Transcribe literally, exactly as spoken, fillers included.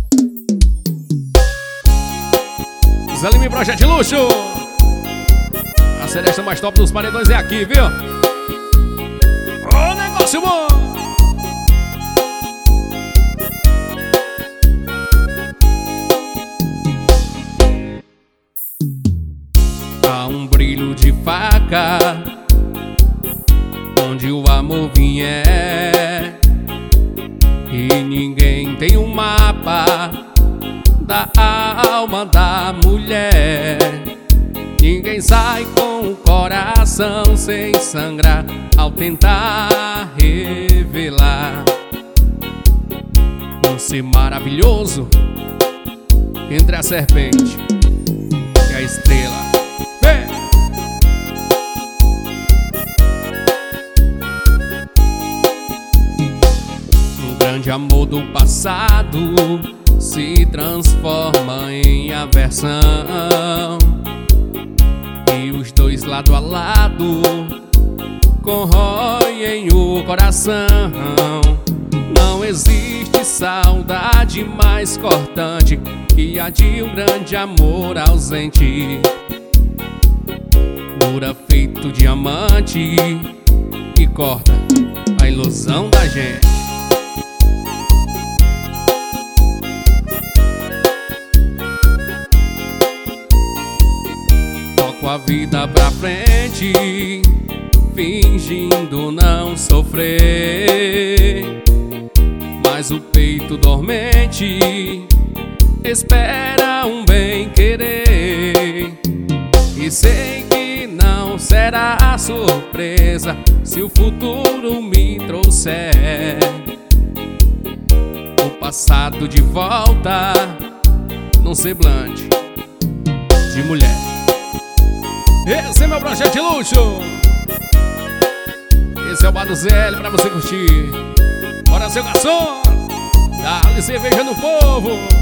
Zé Projeto de Luxo. A seresta mais top dos paredões é aqui, viu? Ô, negócio bom! Há um brilho de faca onde o amor vier, e ninguém tem um mapa da alma da mulher. Ninguém sai com o coração sem sangrar ao tentar revelar um ser maravilhoso entre a serpente e a estrela. Vem! Um grande amor do passado se transforma em aversão, e os dois lado a lado corroem o coração. Não existe saudade mais cortante que a de um grande amor ausente. Cura feito diamante que corta a ilusão da gente. A vida pra frente, fingindo não sofrer, mas o peito dormente espera um bem querer. E sei que não será surpresa se o futuro me trouxer o passado de volta num semblante de mulher. Esse é meu projeto de luxo. Esse é o Bar do Zé pra você curtir. Bora, seu garçom, dá-lhe cerveja no povo.